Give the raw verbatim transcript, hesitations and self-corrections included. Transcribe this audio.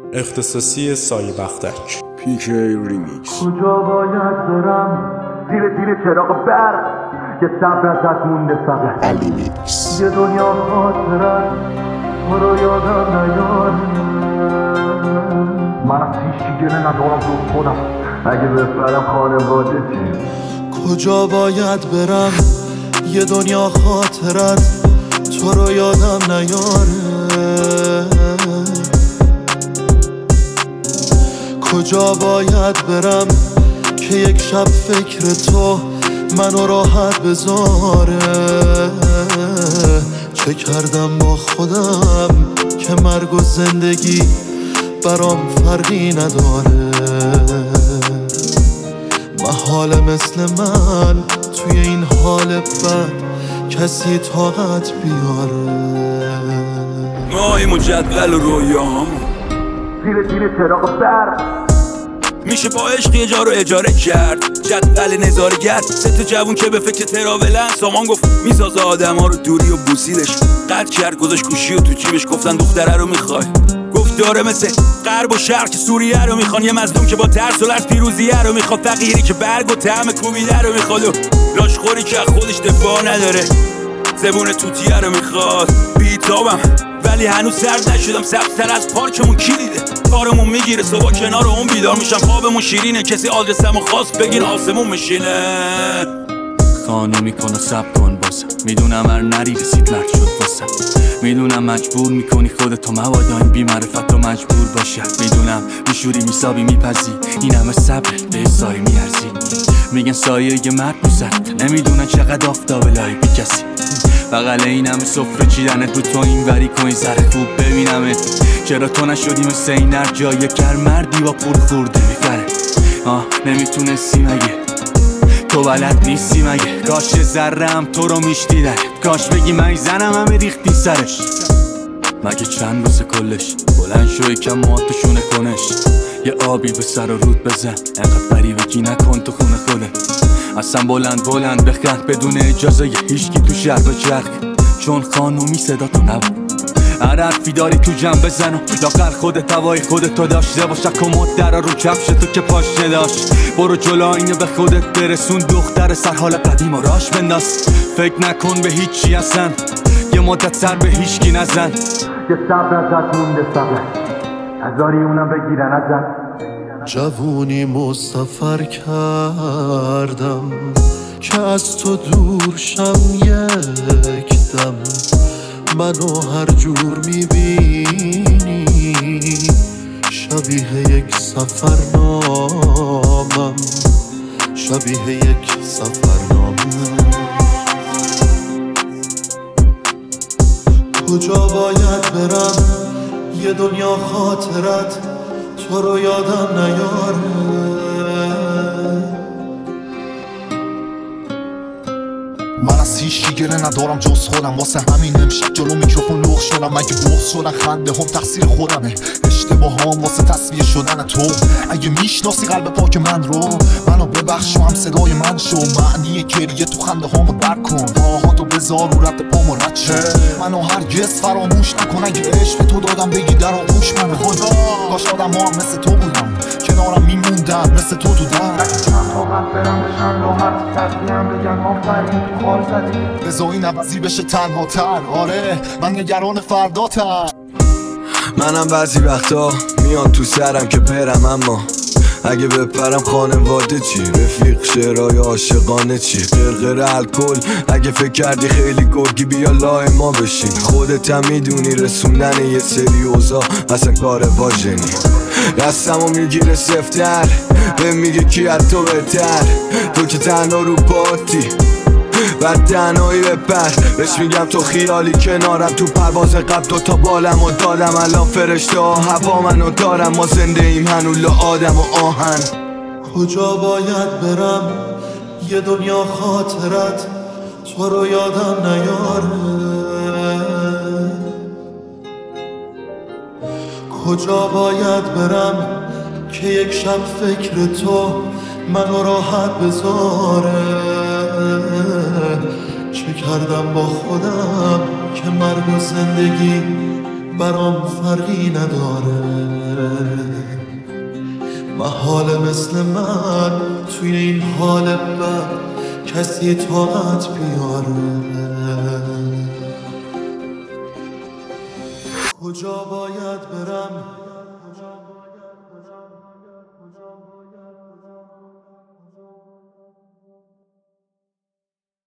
اختصاصی سایه بختک پیکی ریمیکس. کجا باید برم زیر زیر چراغ برق که صبر ازت مونده فقط علی میکس. یه دنیا خاطرت تو رو یادم نیار. من از هیچی گله ندارم جز خودم، اگه بفرم خانواده چی؟ کجا باید برم یه دنیا خاطرت تو رو یادم نیاره. کجا باید برم که یک شب فکر تو منو راحت بذاره. چه کردم با خودم که مرگ و زندگی برام فرقی نداره. محاله مثل من توی این حال بد کسی طاقت بیاره. ماهیم و جدول و رویامون زیر زیر چراغ برق میشه با عشق یه جا رو اجاره کرد. جدول نظارگر سه تا جوون که به فکر تراولن. سامان گفت میسازه آدم ها رو دوری و بوسیدش. قد کرد گذاشت گوشی و تو جیبش. گفتن دختره رو میخوای؟ گفت داره مثل غرب و شرق که سوریه رو میخوان. یه مظلوم که با ترس و لرز پیروزیه رو میخواد. فقیری که برگ و طعم کوبیده رو میخواد و لاشخوری که خودش دفاع نداره. زبون توتیه رو میخواد. بیتابم ولی هنوز سرد نشدم. سبزتر از پارکمون کی دیده؟ کارمون میگیره صبح کنار اون بیدار میشم. خوابمون شیرینه کسی آدرسمو خواست بگین آسمون میشینه. خانه میکنه سب کن باسم. میدونم هر نری رسید مرد شد باسم. میدونم مجبور میکنی خودتو مبادا این بی معرفت رو مجبور باشه. میدونم میشوری میسابی میپزی این همه صبر به ساری میارزی. میگن سایه یه مرد بوزد نمیدونن چقدر آفتاب لای بی کسی. بغل این همه سفره چیدنت رو تو این وری کنی ذره خوب ببینمت. چرا تو نشدی مثل این هر جای کر مردی با پول خورده میفره. آه نمیتونستی مگه تو بلد نیستی مگه؟ کاش ذرم تو رو میشتیدن. کاش بگی من زنم همه ریختی سرش. مگه چند روز کلش بلند شو یکم موهاتو شونه کنش. یه آبی به سر و رود بزن انقدر غریبگی نکن تو خونه خودت. اصلا بلند بلند بخند بدون اجازه یه هیچکی تو شهر بچرخ. چون خانومی صدا تو نبود هر حرفی داری تو جمع بزن و لاغر خودت هوای خودتو داشته باشه. کمد درا رو کفش تو که پاش نداشت. برو جلو اینو به خودت برسون. دختر سر حال قدیم و راش بنداز. فکر نکن به هیچی اصلا یه مدت سر به هیچکی نزن. یه صبر ازت مونده فقط هزاری اونم بگیرن ازت. جوونی مسافر کردم که از تو دور شم یک دم. منو هر جور میبینی شبیه یک سفرنامم. شبیه یک سفرنامم. کجا باید برم یه دنیا خاطرت تو رو یادم نیاره. من از هیچی گله ندارم جز خودم. واسه همین امشب جلو میکروفون لخ شدم. اگه بغض شدن خنده هم تقصیر خودمه. اشتباه هم واسه تصویه شدن تو. اگه میشناسی قلب پاک من رو منو ببخش و هم صدای من شو. معنی گریه تو خنده هامو درک کن. راهاتو بذار و رد پامو رد شو. منو هرگز فراموش نکن. اگه عشق تو دادم بگی در آغوش من. خدا کاش آدم ها هم مثل تو بودم کنارم میموندن مثل تو تو در. چند طاقت برم بشن راحت تقدیم بگن آفرین تو خال زدی. بذار این عوضی بشه تنها تر. آره من نگران فردا تر. منم بعضی وقتا میان تو سرم که برم اما اگه بپرم خانواده چی؟ رفیق شعرهای عاشقانه چی؟ قرقر الکل اگه فکر کردی خیلی گرگی بیا لای ما بشین. خودت هم میدونی رسوندن یه سری اوضاع اصلا کار واژنی. دستمو میگیره سفتر به میگه کی از تو بهتر. تو که تنها رو پاتی بعد تنهایی بپر. بهش میگم تو خیالی کنارم. تو پرواز قبل دوتا بالم و دادم. الان فرشته ها هوا منو دارم. ما زنده ایم هنوز آدم و آهن. کجا باید برم یه دنیا خاطرت تو رو یادم نیاره. کجا باید برم که یک شب فکر تو منو راحت بذاره. چه کردم با خودم که مرگ و زندگی برام فرقی نداره محال مثل من توی این حال بد کسی طاقت بیاره کجا باید برم